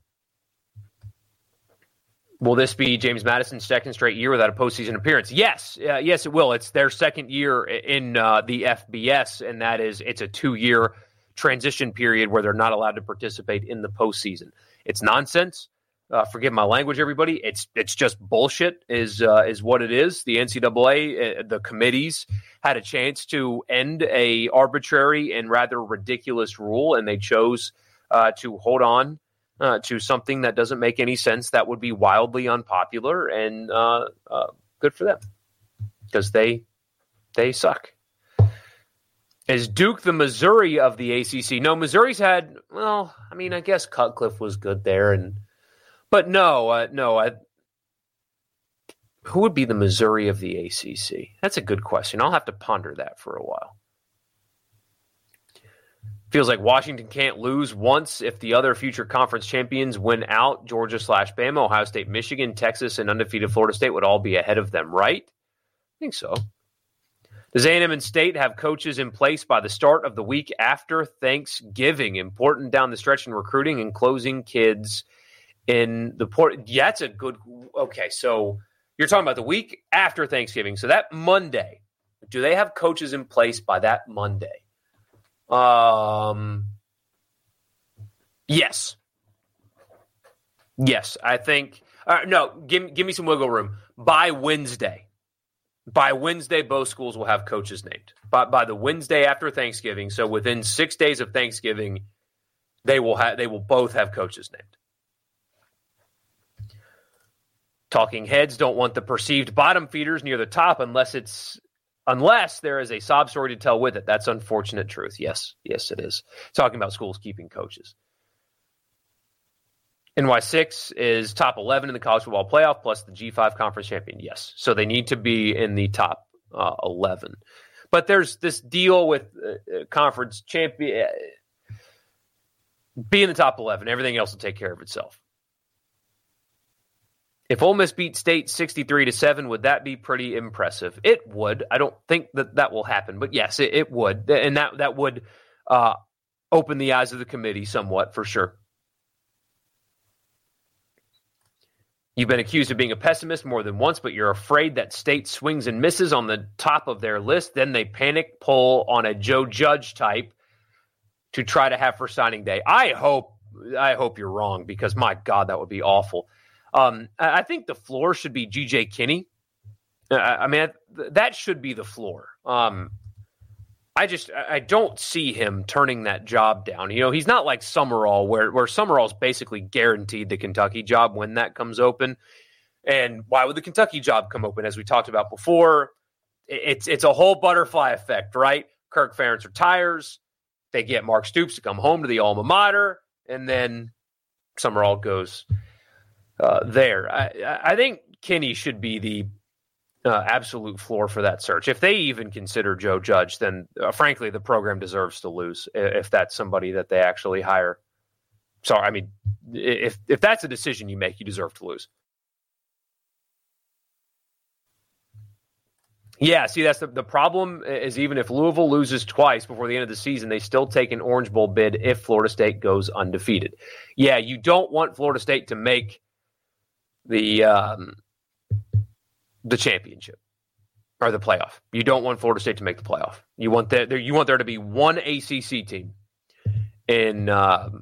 Will this be James Madison's second straight year without a postseason appearance? Yes. Yes, it will. It's their second year in the FBS, and it's a 2-year transition period where they're not allowed to participate in the postseason. It's nonsense. Forgive my language, everybody. It's just bullshit is what it is. The NCAA, the committees had a chance to end a arbitrary and rather ridiculous rule, and they chose to hold on to something that doesn't make any sense, that would be wildly unpopular, and good for them because they suck. Is Duke the Missouri of the ACC? No, Missouri's had, I guess Cutcliffe was good there, but no. Who would be the Missouri of the ACC? That's a good question. I'll have to ponder that for a while. Feels like Washington can't lose once if the other future conference champions win out. Georgia/Bama, Ohio State, Michigan, Texas, and undefeated Florida State would all be ahead of them, right? I think so. Does A&M and State have coaches in place by the start of the week after Thanksgiving? Important down the stretch in recruiting and closing kids in the port. Yeah, that's a good. Okay, so you're talking about the week after Thanksgiving. So that Monday, do they have coaches in place by that Monday? Yes. I think No, give me some wiggle room. By Wednesday, both schools will have coaches named. By the Wednesday after Thanksgiving, so within 6 days of Thanksgiving, they will both have coaches named. Talking heads don't want the perceived bottom feeders near the top unless there is a sob story to tell with it. That's unfortunate truth. Yes, it is. Talking about schools keeping coaches. NY6 is top 11 in the college football playoff plus the G5 conference champion. Yes. So they need to be in the top 11. But there's this deal with conference champion. Be in the top 11. Everything else will take care of itself. If Ole Miss beat State 63-7, would that be pretty impressive? It would. I don't think that will happen, but yes, it would. And that would open the eyes of the committee somewhat, for sure. You've been accused of being a pessimist more than once, but you're afraid that State swings and misses on the top of their list. Then they panic pull on a Joe Judge type to try to have for signing day. I hope you're wrong, because my God, that would be awful. I think the floor should be G.J. Kinney. I mean, that should be the floor. I don't see him turning that job down. You know, he's not like Summerall, where Summerall's basically guaranteed the Kentucky job when that comes open. And why would the Kentucky job come open? As we talked about before, it's a whole butterfly effect, right? Kirk Ferentz retires. They get Mark Stoops to come home to the alma mater, and then Summerall goes there. I think Kinney should be the absolute floor for that search. If they even consider Joe Judge, then frankly, the program deserves to lose if that's somebody that they actually hire. Sorry, I mean, if that's a decision you make, you deserve to lose. Yeah, see, that's the problem is even if Louisville loses twice before the end of the season, they still take an Orange Bowl bid if Florida State goes undefeated. Yeah, you don't want Florida State to make the championship or the playoff. You don't want Florida State to make the playoff. You want there to be one ACC team in the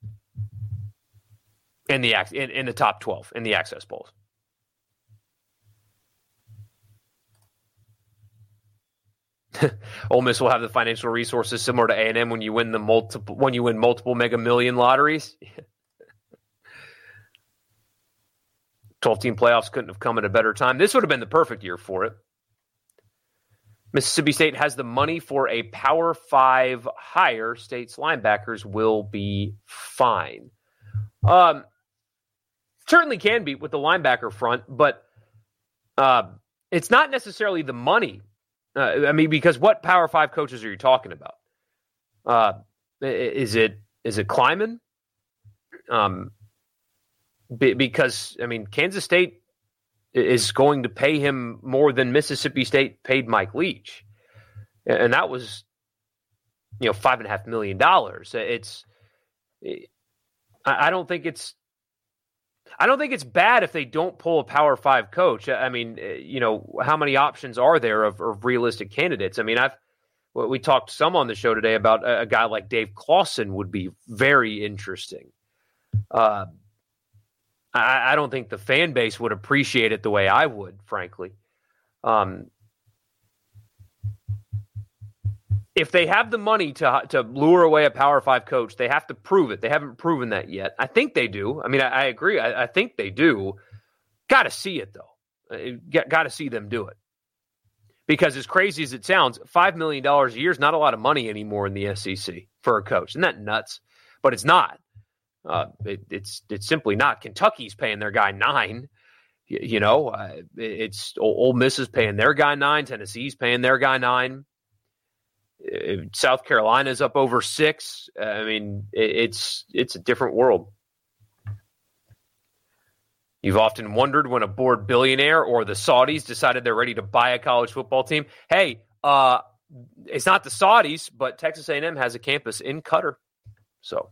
top 12 in the Access Bowls. Ole Miss will have the financial resources similar to A&M when you win multiple Mega Million lotteries. 12-team playoffs couldn't have come at a better time. This would have been the perfect year for it. Mississippi State has the money for a Power 5 hire. State's linebackers will be fine. Certainly can be with the linebacker front, but it's not necessarily the money. I mean, because what Power 5 coaches are you talking about? Is it Kleiman? Because, I mean, Kansas State is going to pay him more than Mississippi State paid Mike Leach. And that was, $5.5 million. I don't think it's bad if they don't pull a Power 5 coach. I mean, how many options are there of realistic candidates? I mean, we talked some on the show today about a guy like Dave Clawson would be very interesting. I don't think the fan base would appreciate it the way I would, frankly. If they have the money to lure away a Power 5 coach, they have to prove it. They haven't proven that yet. I think they do. I mean, I agree. I think they do. Got to see it, though. Got to see them do it. Because as crazy as it sounds, $5 million a year is not a lot of money anymore in the SEC for a coach. Isn't that nuts? But it's not. It's simply not. Kentucky's paying their guy $9 million. It's Ole Miss is paying their guy $9 million. Tennessee's paying their guy $9 million. South Carolina's up over $6 million. I mean, it's a different world. You've often wondered when a bored billionaire or the Saudis decided they're ready to buy a college football team. Hey, it's not the Saudis, but Texas A&M has a campus in Qatar. So.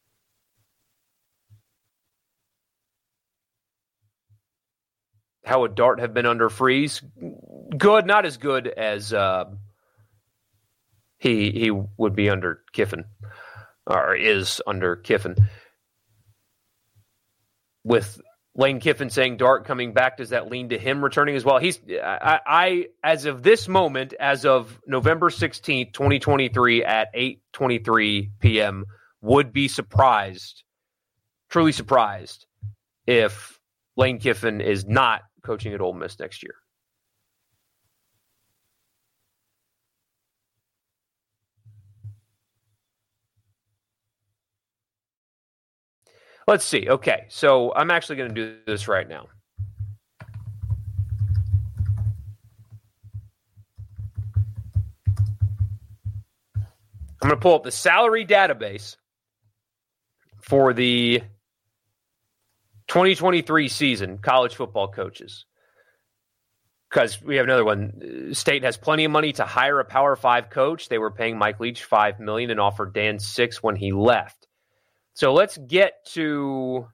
How would Dart have been under Freeze? Good, not as good as he would be under Kiffin, or is under Kiffin. With Lane Kiffin saying Dart coming back, does that lean to him returning as well? I as of this moment, as of November 16th, 2023 at 8:23 p.m., would be surprised, truly surprised, if Lane Kiffin is not coaching at Ole Miss next year. Let's see. Okay, so I'm actually going to do this right now. I'm going to pull up the salary database for the 2023 season, college football coaches. Because we have another one. State has plenty of money to hire a Power 5 coach. They were paying Mike Leach $5 million and offered Dan $6 million when he left. So let's get to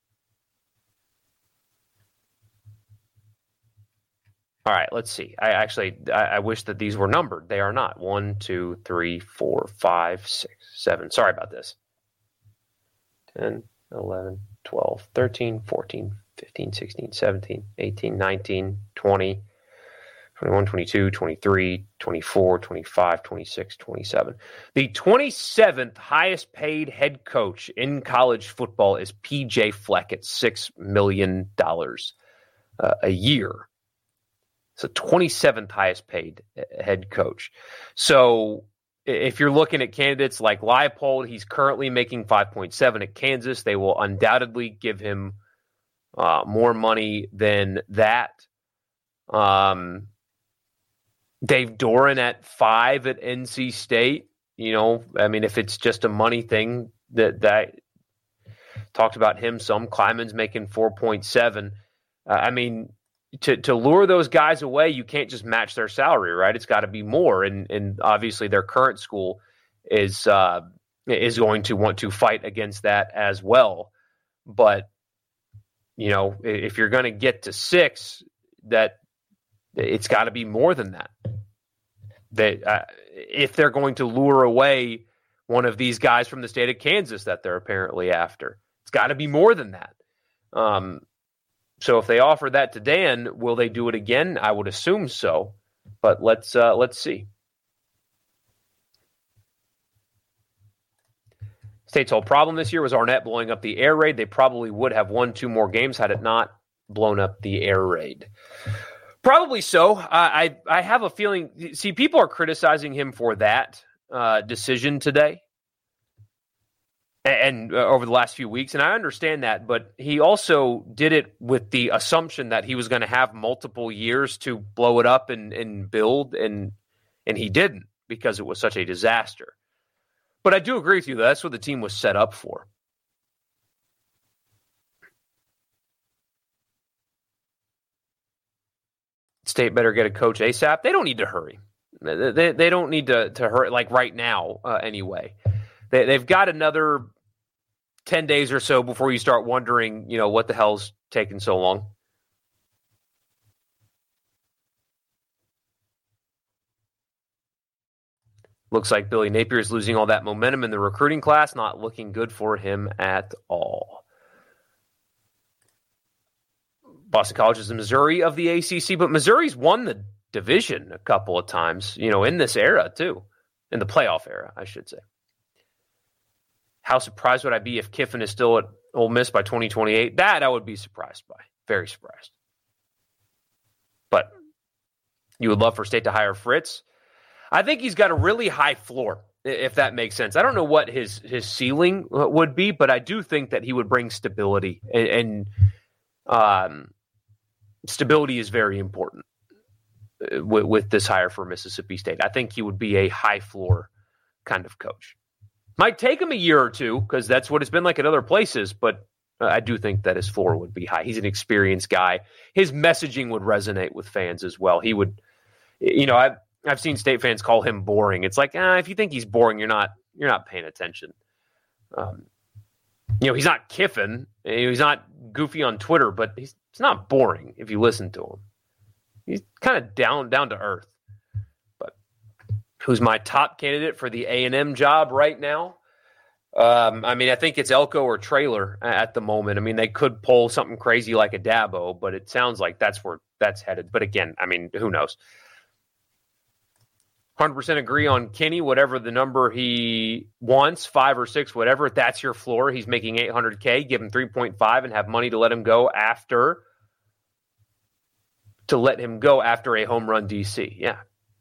all right, let's see. I wish that these were numbered. They are not. 1, 2, 3, 4, 5, 6, 7. Sorry about this. 10, 11, 12, 13, 14, 15, 16, 17, 18, 19, 20, 21, 22, 23, 24, 25, 26, 27. The 27th highest paid head coach in college football is P.J. Fleck at $6 million a year. So 27th highest paid head coach. So if you're looking at candidates like Leipold, he's currently making 5.7 at Kansas. They will undoubtedly give him more money than that. Dave Doran at 5 at NC State. You know, I mean, if it's just a money thing, that talked about him some. Kleiman's making 4.7. I mean, to lure those guys away, you can't just match their salary, right? It's got to be more, and obviously their current school is going to want to fight against that as well. But you know, if you're going to get to 6, that it's got to be more than that. That if they're going to lure away one of these guys from the state of Kansas that they're apparently after, it's got to be more than that. So if they offer that to Dan, will they do it again? I would assume so, but let's see. State's whole problem this year was Arnett blowing up the air raid. They probably would have won 2 more games had it not blown up the air raid. Probably so. I have a feeling. See, people are criticizing him for that decision today and over the last few weeks, and I understand that. But he also did it with the assumption that he was going to have multiple years to blow it up and build, and he didn't because it was such a disaster. But I do agree with you. That's what the team was set up for. State better get a coach ASAP. They don't need to hurry. They don't need to hurry, like right now anyway. They've got another 10 days or so before you start wondering, you know, what the hell's taking so long. Looks like Billy Napier is losing all that momentum in the recruiting class. Not looking good for him at all. Boston College is the Missouri of the ACC, but Missouri's won the division a couple of times, you know, in this era too, in the playoff era, I should say. How surprised would I be if Kiffin is still at Ole Miss by 2028? That I would be surprised by. Very surprised. But you would love for State to hire Fritz. I think he's got a really high floor, if that makes sense. I don't know what his ceiling would be, but I do think that he would bring stability, and stability is very important with this hire for Mississippi State. I think he would be a high floor kind of coach. Might take him a year or two because that's what it's been like at other places, but I do think that his floor would be high. He's an experienced guy. His messaging would resonate with fans as well. He would, you know, I've seen State fans call him boring. It's like, if you think he's boring, you're not paying attention. You know, he's not Kiffin. He's not goofy on Twitter, but he's not boring if you listen to him. He's kind of down to earth. But who's my top candidate for the A&M job right now? I think it's Elko or Traylor at the moment. I mean, they could pull something crazy like a Dabo, but it sounds like that's where that's headed. But again, I mean, who knows? 100% agree on Kenny, whatever the number he wants, 5 or 6, whatever, that's your floor. He's making $800K, give him 3.5 and have money to let him go after a home run DC. Yeah.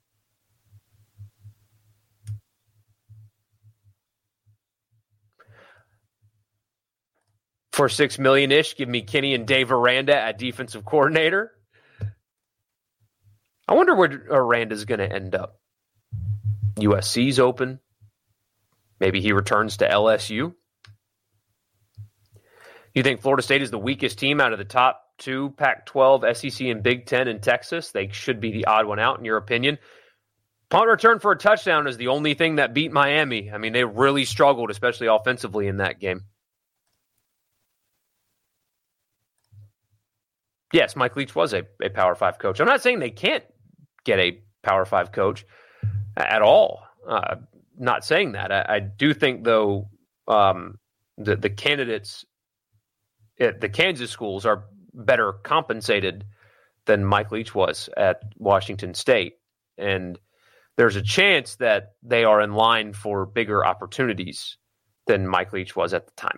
For $6 million-ish, give me Kenny and Dave Aranda at defensive coordinator. I wonder where Aranda's going to end up. USC's open. Maybe he returns to LSU. You think Florida State is the weakest team out of the top 2, Pac-12, SEC, and Big Ten in Texas? They should be the odd one out, in your opinion. Punt return for a touchdown is the only thing that beat Miami. I mean, they really struggled, especially offensively in that game. Yes, Mike Leach was a Power 5 coach. I'm not saying they can't get a Power 5 coach at all. Not saying that. I do think, though, the candidates at the Kansas schools are better compensated than Mike Leach was at Washington State. And there's a chance that they are in line for bigger opportunities than Mike Leach was at the time.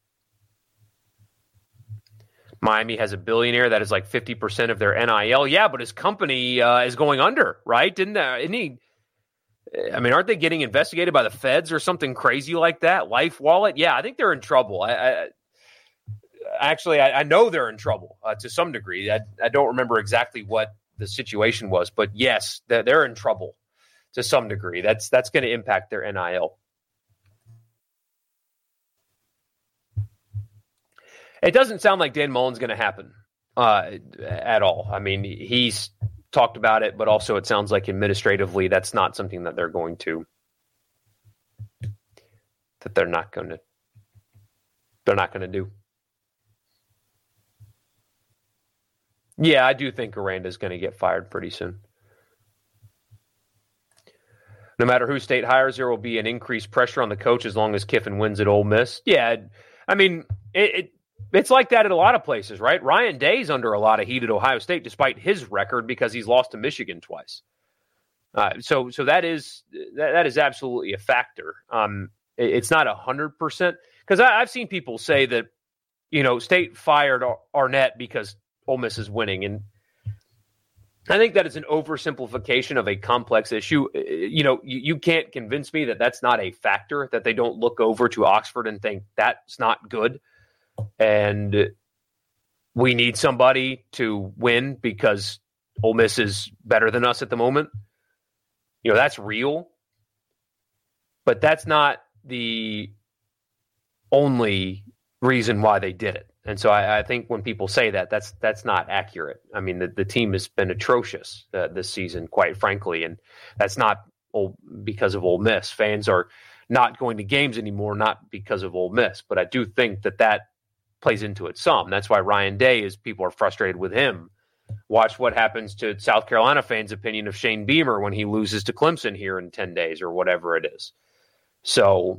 Miami has a billionaire that is like 50% of their NIL. Yeah, but his company is going under, right? Isn't he? I mean, aren't they getting investigated by the feds or something crazy like that? Life Wallet? Yeah, I think they're in trouble. I know they're in trouble to some degree. I don't remember exactly what the situation was, but yes, they're in trouble to some degree. That's going to impact their NIL. It doesn't sound like Dan Mullen's going to happen at all. I mean, he's talked about it, but also it sounds like administratively that's not something that they're going to do. Yeah, I do think Aranda's going to get fired pretty soon. No matter who State hires, there will be an increased pressure on the coach as long as Kiffin wins at Ole Miss. Yeah, I mean, it's like that at a lot of places, right? Ryan Day's under a lot of heat at Ohio State despite his record because he's lost to Michigan twice. So that is absolutely a factor. It's not 100% because I've seen people say that, State fired Arnett because Ole Miss is winning, and I think that is an oversimplification of a complex issue. You can't convince me that that's not a factor, that they don't look over to Oxford and think that's not good. And we need somebody to win because Ole Miss is better than us at the moment. That's real. But that's not the only reason why they did it. And so I think when people say that, that's not accurate. I mean, the team has been atrocious this season, quite frankly, and that's not because of Ole Miss. Fans are not going to games anymore, not because of Ole Miss. But I do think that plays into it some. That's why Ryan Day people are frustrated with him. Watch what happens to South Carolina fans' opinion of Shane Beamer when he loses to Clemson here in 10 days or whatever it is. So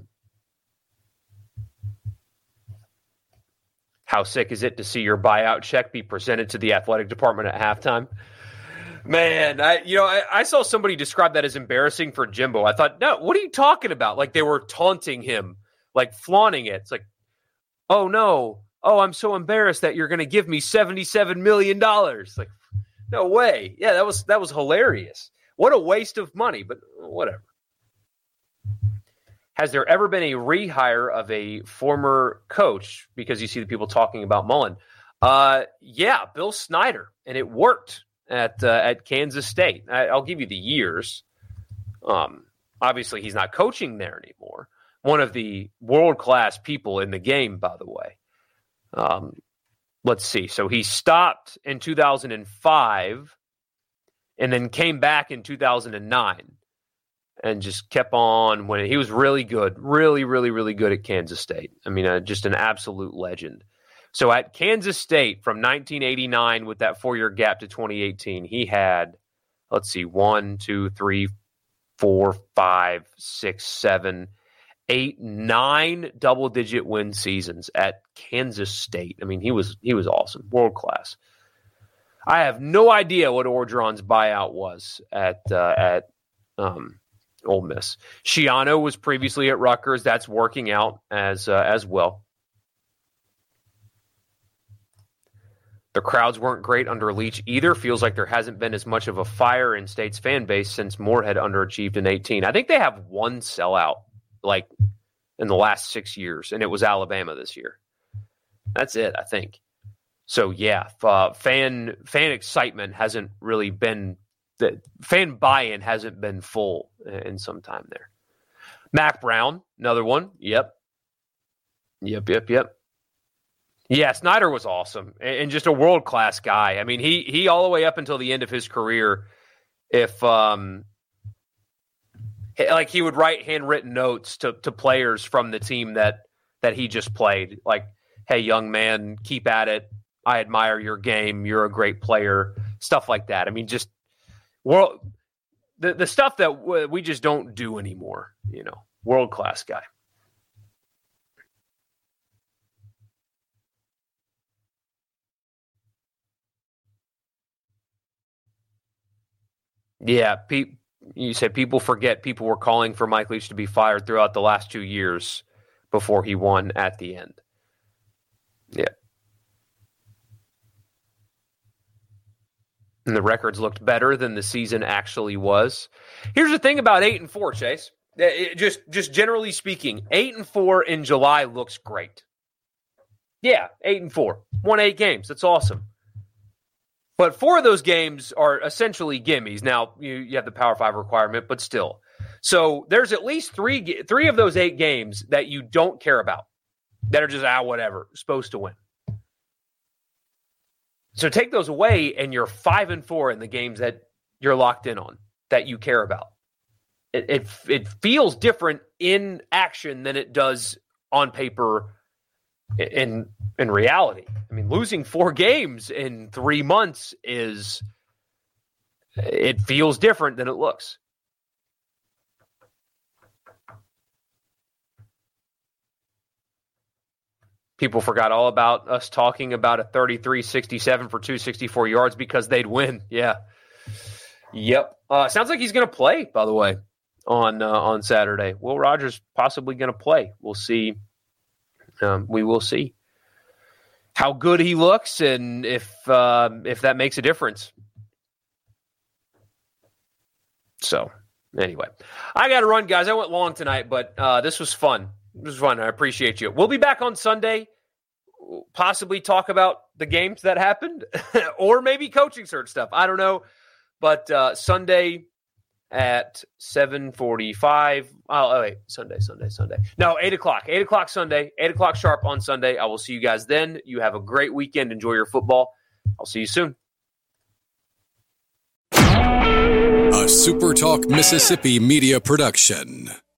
how sick is it to see your buyout check be presented to the athletic department at halftime? Man, I saw somebody describe that as embarrassing for Jimbo. I thought, no, what are you talking about? Like they were taunting him, like flaunting it. It's like, oh no. Oh, I'm so embarrassed that you're going to give me $77 million. Like, no way. Yeah, that was hilarious. What a waste of money, but whatever. Has there ever been a rehire of a former coach? Because you see the people talking about Mullen. Yeah, Bill Snyder, and it worked at Kansas State. I'll give you the years. Obviously, he's not coaching there anymore. One of the world-class people in the game, by the way. Let's see. So he stopped in 2005 and then came back in 2009 and just kept on winning. He was really good, really, really, really good at Kansas State. I mean, just an absolute legend. So at Kansas State from 1989 with that 4-year gap to 2018, he had, 1, 2, 3, 4, 5, 6, 7, 8, 9 double-digit win seasons at Kansas State. I mean, he was awesome, world class. I have no idea what Orgeron's buyout was at Ole Miss. Schiano was previously at Rutgers. That's working out as well. The crowds weren't great under Leach either. Feels like there hasn't been as much of a fire in State's fan base since Moore had underachieved in 18. I think they have one sellout like in the last 6 years, and it was Alabama this year. That's it, I think. So yeah, fan excitement hasn't really been fan buy-in hasn't been full in some time there. Mac Brown, another one. Yep. Yeah, Snyder was awesome and just a world-class guy. I mean, he all the way up until the end of his career, if like he would write handwritten notes to players from the team that he just played. Like, hey, young man, keep at it. I admire your game. You're a great player. Stuff like that. I mean, just the stuff that we just don't do anymore. You know, world-class guy. Yeah, you said people forget people were calling for Mike Leach to be fired throughout the last 2 years before he won at the end. Yeah. And the records looked better than the season actually was. Here's the thing about 8-4, Chase. Just generally speaking, 8-4 in July looks great. Yeah, 8-4. Won 8 games. That's awesome. But 4 of those games are essentially gimmies. Now, you have the Power 5 requirement, but still. So there's at least three of those 8 games that you don't care about, that are just, whatever, supposed to win. So take those away, and you're 5-4 in the games that you're locked in on, that you care about. It feels different in action than it does on paper in reality. I mean, losing 4 games in 3 months it feels different than it looks. People forgot all about us talking about a 33-67 for 264 yards because they'd win. Yeah. Yep. Sounds like he's going to play, by the way, on Saturday. Will Rogers possibly going to play? We'll see. We will see how good he looks and if that makes a difference. So, anyway, I got to run, guys. I went long tonight, but this was fun. This was fun. I appreciate you. We'll be back on Sunday, possibly talk about the games that happened or maybe coaching search stuff. I don't know. But Sunday at 7:45. Oh, wait. Sunday. No, 8 o'clock. 8 o'clock Sunday. 8 o'clock sharp on Sunday. I will see you guys then. You have a great weekend. Enjoy your football. I'll see you soon. A SuperTalk Mississippi media production.